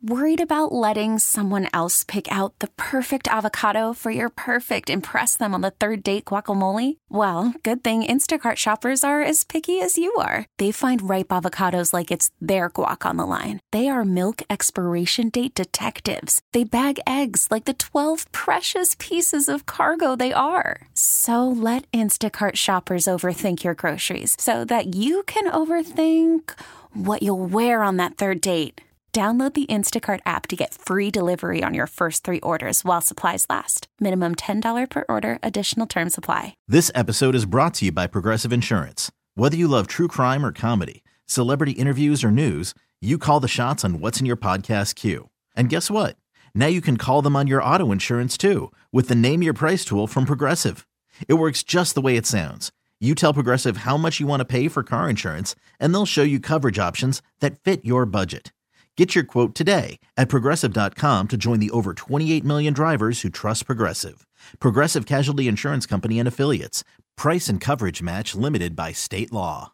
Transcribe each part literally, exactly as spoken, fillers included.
Worried about letting someone else pick out the perfect avocado for your perfect impress them on the third date guacamole? Well, good thing Instacart shoppers are as picky as you are. They find ripe avocados like it's their guac on the line. They are milk expiration date detectives. They bag eggs like the twelve precious pieces of cargo they are. So let Instacart shoppers overthink your groceries so that you can overthink what you'll wear on that third date. Download the Instacart app to get free delivery on your first three orders while supplies last. Minimum ten dollars per order. Additional terms apply. This episode is brought to you by Progressive Insurance. Whether you love true crime or comedy, celebrity interviews or news, you call the shots on what's in your podcast queue. And guess what? Now you can call them on your auto insurance too with the Name Your Price tool from Progressive. It works just the way it sounds. You tell Progressive how much you want to pay for car insurance, and they'll show you coverage options that fit your budget. Get your quote today at Progressive dot com to join the over twenty-eight million drivers who trust Progressive. Progressive Casualty Insurance Company and Affiliates. Price and coverage match limited by state law.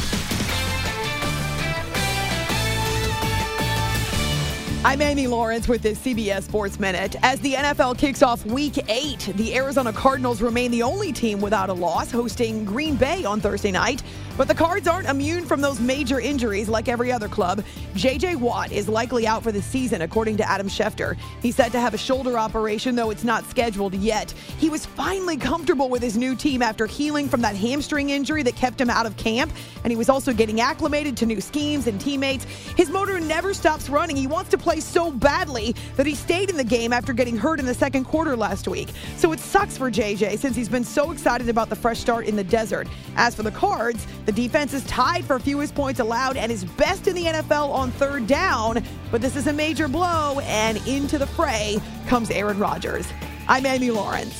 I'm Amy Lawrence with this C B S Sports Minute. As the N F L kicks off Week eight, the Arizona Cardinals remain the only team without a loss, hosting Green Bay on Thursday night. But the Cards aren't immune from those major injuries like every other club. J J. Watt is likely out for the season, according to Adam Schefter. He's set to have a shoulder operation, though it's not scheduled yet. He was finally comfortable with his new team after healing from that hamstring injury that kept him out of camp, and he was also getting acclimated to new schemes and teammates. His motor never stops running. He wants to play so badly that he stayed in the game after getting hurt in the second quarter last week. So it sucks for J J since he's been so excited about the fresh start in the desert. As for the Cards, the defense is tied for fewest points allowed and is best in the N F L on third down, but this is a major blow, and into the fray comes Aaron Rodgers. I'm Amy Lawrence.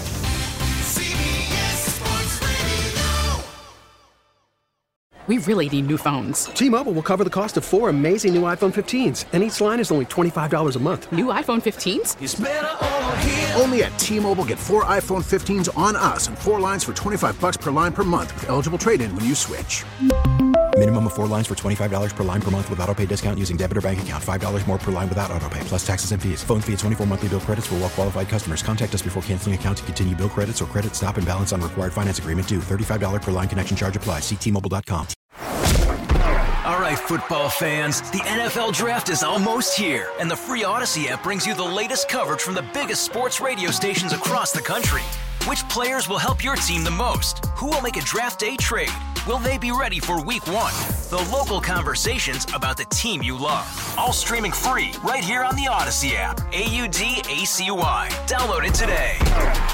We really need new phones. T-Mobile will cover the cost of four amazing new iPhone fifteens, and each line is only twenty-five dollars a month. New iPhone fifteens? It's better over here. Only at T-Mobile, get four iPhone fifteens on us and four lines for twenty-five dollars per line per month with eligible trade-in when you switch. Minimum of four lines for twenty-five dollars per line per month with autopay discount using debit or bank account. five dollars more per line without autopay, plus taxes and fees. Phone fee at twenty-four monthly bill credits for well-qualified customers. Contact us before canceling account to continue bill credits or credit stop and balance on required finance agreement due. thirty-five dollars per line connection charge applies. See T Mobile dot com. All right, football fans, the N F L Draft is almost here, and the free Odyssey app brings you the latest coverage from the biggest sports radio stations across the country. Which players will help your team the most? Who will make a draft day trade? Will they be ready for week one? The local conversations about the team you love. All streaming free right here on the Odyssey app. A U D A C Y. Download it today.